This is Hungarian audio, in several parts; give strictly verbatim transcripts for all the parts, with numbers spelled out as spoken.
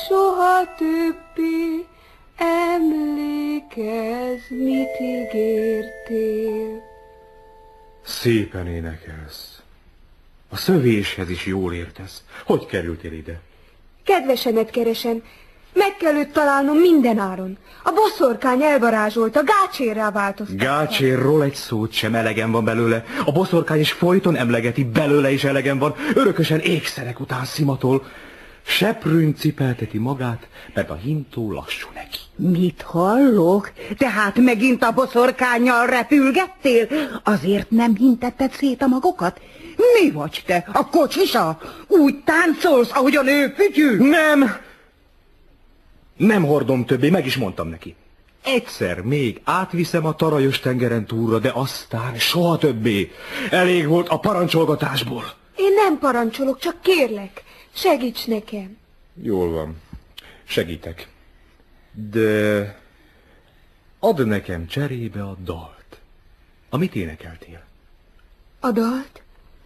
soha többé, emlékezz, mit ígértél. Szépen énekelsz. A szövéshez is jól értesz. Hogy kerültél ide? Kedvesemet keresem. Meg kell őt találnom minden áron. A boszorkány elvarázsolta, gácsérrá változtatta. Gácsérról egy szót sem, elegem van belőle. A boszorkány is folyton emlegeti, belőle is elegem van. Örökösen ékszerek után szimatol. Seprűn cipelteti magát, mert a hintó lassú neki. Mit hallok? Tehát megint a boszorkánnyal repülgettél? Azért nem hintetted szét a magokat? Mi vagy te? A kocsisa? Úgy táncolsz, ahogy a nő fütyül? Nem! Nem hordom többé, meg is mondtam neki. Egyszer még átviszem a Tarajos tengeren túlra, de aztán soha többé. Elég volt a parancsolgatásból. Én nem parancsolok, csak kérlek. Segíts nekem. Jól van. Segítek. De add nekem cserébe a dalt. Amit énekeltél. A dalt?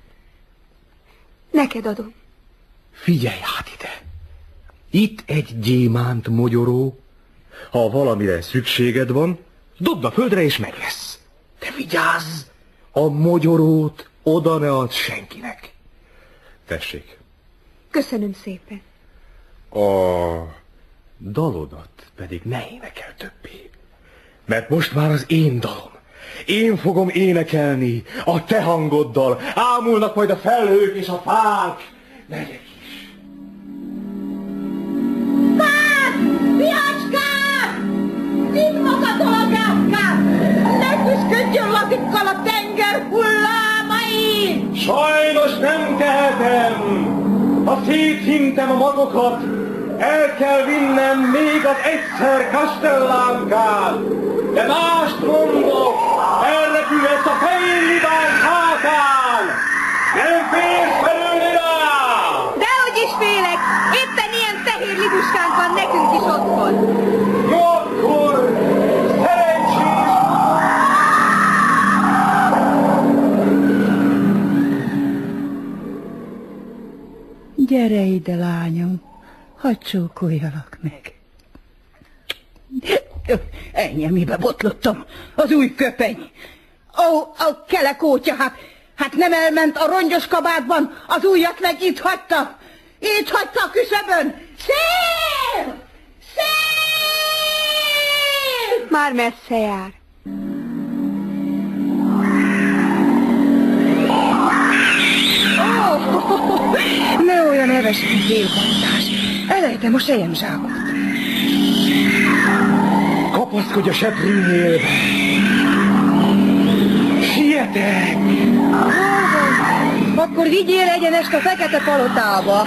Neked adom. Figyelj hát ide. Itt egy gyémánt mogyoró. Ha valamire szükséged van, dobd a földre és meg lesz. De vigyázz! A mogyorót oda ne add senkinek. Tessék. Köszönöm szépen. A dalodat pedig ne énekel többé. Mert most már az én dalom. Én fogom énekelni a te hangoddal. Ámulnak majd a felhők és a fák. Megyek is. Fák! Fiacskám! Vidd magadol a gátkát! Ne küszködjön lazikkal a tenger hullámain! Sajnos nem tehetem. Ha szétszintem a magokat, el kell vinnem még az egyszer kastellánkát. De mást mondok, elrepülhetsz a fehér libán hátán. Nem félsz felülni rá! Dehogy is félek! Éppen ilyen fehér libuskánk van nekünk is otthon. Jó, akkor szerencsés! Gyere ide, lányom, hadd csókoljalak meg. Ennyi, mibe botlottam, az új köpeny. Ó, a kelekótya, hát, hát nem elment a rongyos kabátban, az újat meg itt hagyta. Itt hagyta a küszöbön. Szél! Szél! Már messze jár. Oh, ne olyan neves, mint élkontás. Elejtem a selyemzsákot. Kapaszkodj a seprűnyélbe! Sietek! Akkor vigyél egyenest a fekete palotába.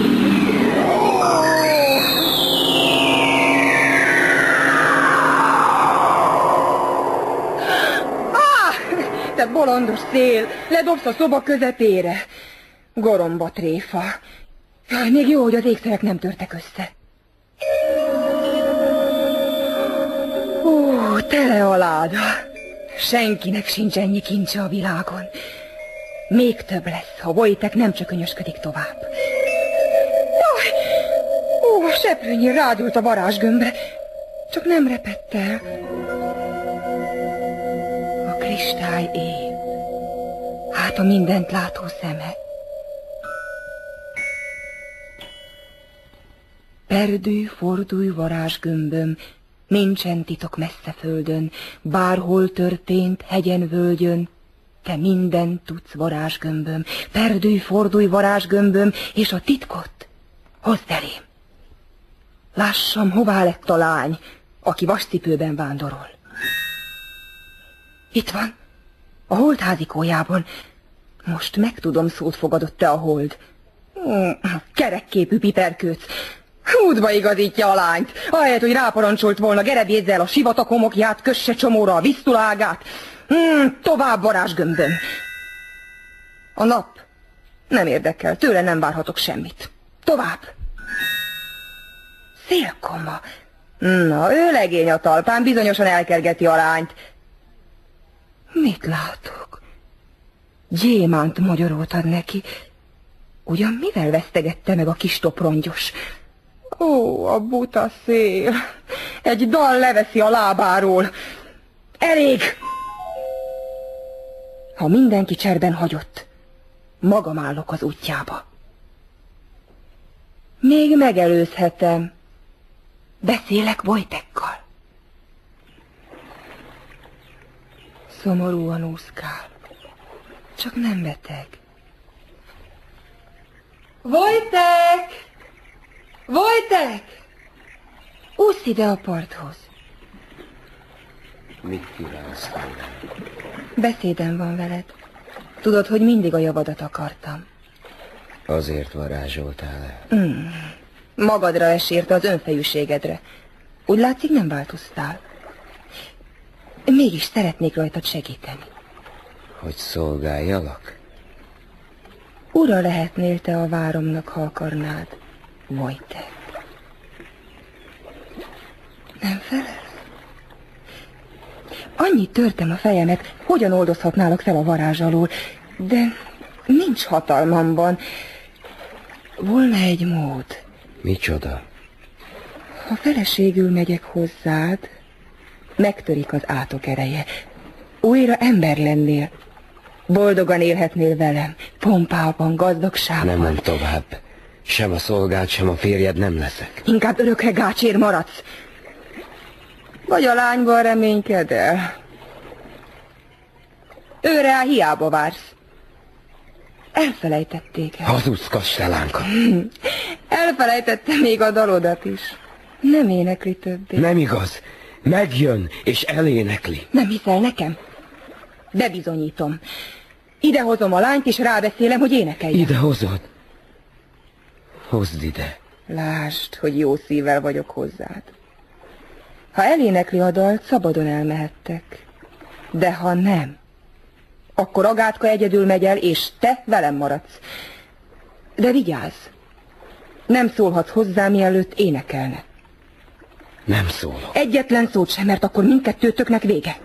Ah, te bolondos szél, ledobsz a szoba közepére. Goromba tréfa. Jaj, még jó, hogy az ékszerek nem törtek össze. Ó, tele a láda. Senkinek sincs ennyi kincse a világon. Még több lesz, ha Wojtek nem csökönyösködik tovább. Jaj! Ó, a seprőnyi rádült a varázsgömbbe. Csak nem repett el. A kristály éj. Hát a mindent látó szeme. Perdülj, fordulj varázsgömböm, nincsen titok messze földön, bárhol történt, hegyen, völgyön, te mindent tudsz varázsgömböm, perdülj, fordulj varázsgömböm, és a titkot hozd elém. Lássam, hová lett a lány, aki vascipőben vándorol. Itt van, a holdházikójában. Most megtudom, szót fogadott te a hold. Kerekképű piperkőc. Útba igazítja a lányt. Ahelyett, hogy ráparancsolt volna, gerebjézz el a sivatag homokját, kösse csomóra a víztulágát. Hmm, tovább varázsgömböm. A nap nem érdekel, tőle nem várhatok semmit. Tovább. Szélkoma. Na, ő legény a talpán, bizonyosan elkergeti a lányt. Mit látok? Gyémánt magyarót ad neki. Ugyan mivel vesztegette meg a kis toprongyos? Ó, a buta szél. Egy dal leveszi a lábáról. Elég! Ha mindenki cserben hagyott, magam állok az útjába. Még megelőzhetem. Beszélek Vojtekkal. Szomorúan úszkál. Csak nem beteg. Vojtek! Vojtek! Úsz ide a parthoz. Mit kívánsz tőlem? Beszédem van veled. Tudod, hogy mindig a javadat akartam. Azért varázsoltál el? Mm. Magadra esérte az önfejűségedre. Úgy látszik, nem változtál. Mégis szeretnék rajtad segíteni. Hogy szolgáljalak? Ura lehetnél te a váromnak, ha akarnád, Vojtek. Nem felel? Annyit törtem a fejemet, hogyan oldozhatnálak fel a varázs alól, de nincs hatalmamban. Volna egy mód. Micsoda? Ha feleségül megyek hozzád, megtörik az átok ereje. Újra ember lennél. Boldogan élhetnél velem, pompában, gazdagságban. Nem menj tovább. Sem a szolgád, sem a férjed nem leszek. Inkább örökre gácsér maradsz. Vagy a lányban reménykedel. Őre hiába vársz. Elfelejtették el. Hazudsz, kastellánka. Elfelejtettem még a dalodat is. Nem énekli többé. Nem igaz. Megjön, és elénekli. Nem hiszel nekem? Bebizonyítom. Idehozom a lányt, és rábeszélem, hogy énekeljen. Ide hozod? Hozd ide. Lásd, hogy jó szívvel vagyok hozzád. Ha elénekli a dalt, szabadon elmehettek. De ha nem, akkor Agátka egyedül megy el, és te velem maradsz. De vigyázz! Nem szólhatsz hozzá, mielőtt énekelne. Nem szólok. Egyetlen szót sem, mert akkor mindkettőtöknek vége.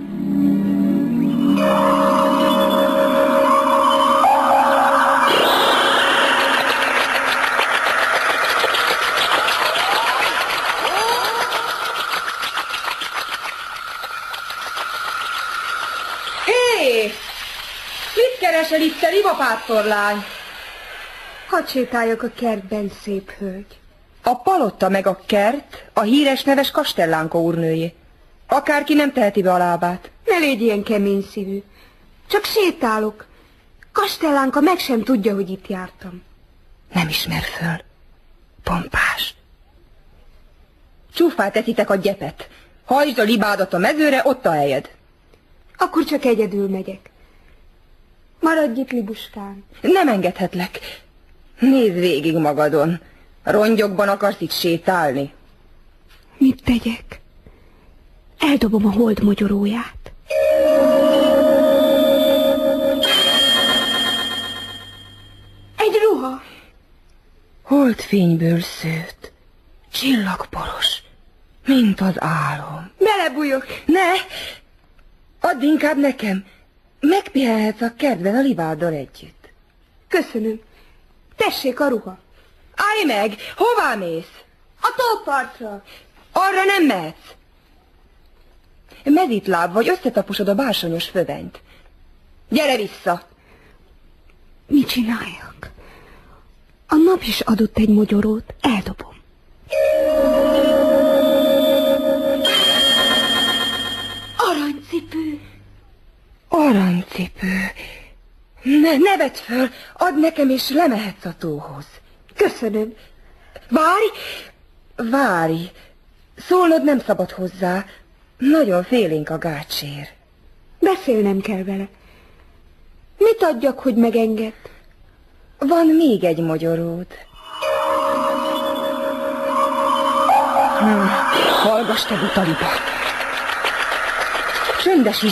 Hé! Mit keresel itt, te rivapásztorlány? Hadd sétáljak a kertben, szép hölgy. A palotta meg a kert a híres neves Kastellánka úrnőjé. Akárki nem teheti be a lábát. Ne légy ilyen kemény szívű. Csak sétálok. Kastellánka meg sem tudja, hogy itt jártam. Nem ismer föl. Pompás. Csúfát eszitek a gyepet. Hajtsd a libádat a mezőre, ott a helyed. Akkor csak egyedül megyek. Maradj itt, Libuskám. Nem engedhetlek. Nézd végig magadon. Rongyokban akarsz itt sétálni? Mit tegyek? Eldobom a hold mogyoróját. Egy ruha. Holdfényből szőtt, csillagporos, mint az álom. Belebújok. Ne! Add inkább nekem. Megpihenhetsz a kertben a libáddal együtt. Köszönöm. Tessék a ruha. Állj meg! Hová mész? A tópartra. Arra nem mehetsz. Mezitláb vagy, összetaposod a bársonyos fövenyt. Gyere vissza! Mit csináljak? A nap is adott egy mogyorót, eldobom. Aranycipő. Aranycipő. Ne, ne vedd föl, add nekem, és lemehetsz a tóhoz. Köszönöm. Várj! Várj! Szólnod nem szabad hozzá. Nagyon félénk a gácsér. Beszélnem kell vele. Mit adjak, hogy megenged? Van még egy mogyoród. Hm, hallgass te, butaliba! Csöndesíts